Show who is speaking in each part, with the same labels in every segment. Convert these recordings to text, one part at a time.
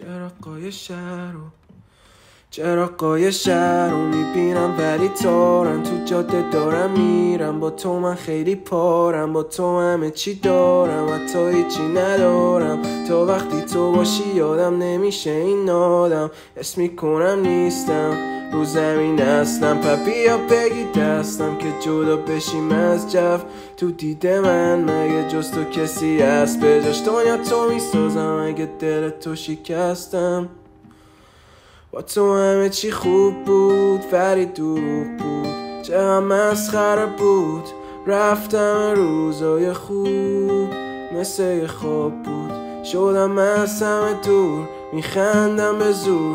Speaker 1: چراغای شهر رو میبینم ولی تارم، تو جاده دارم میرم، با تو من خیلی پارم، با تو همه چی دارم حتی هیچی ندارم. تا وقتی تو باشی یادم نمیشه این آدم، حس میکنم نیستم رو زمین اصلا. بیا بگی دستم که جدا بشیم از جو، تو دید من مگه جز تو کسی هست به جاش دنیا تو میسازم اگه دل تو شکستم. با تو همه چی خوب بود ولی دروغ بود، چقدر مسخره بود. رفتم روزای خوب مثل یه خواب بود، شدم از همه دور میخندم به زور.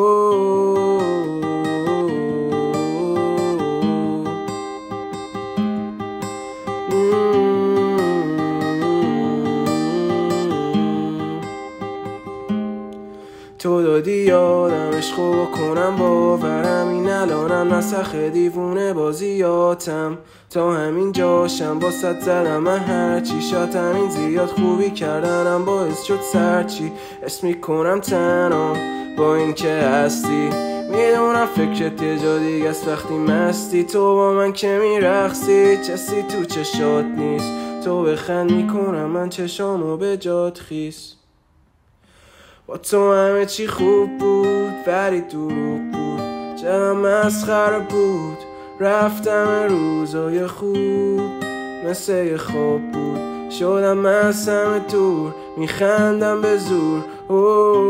Speaker 1: تو دادی یادم عشقو بکنم باورم، این الانم نسخ دیوونه بازیاتم. تا همین جاشم با صد زدم من هرچی، شاید همین زیاد خوبی کردنم باعث شد سرچی. حس میکنم تنام با این که هستی، میدونم فکرت یه جا دیگه است وقتی مستی. تو با من که میرقصی چسی تو چشات نیست، تو بخند میکنم من چشامو به جات خیس. با تو همه چی خوب بود ولی دروغ بود، چقدر مسخره بود. رفتم روزای خوب مثل یه خواب بود، شدم از همه دور میخندم به زور.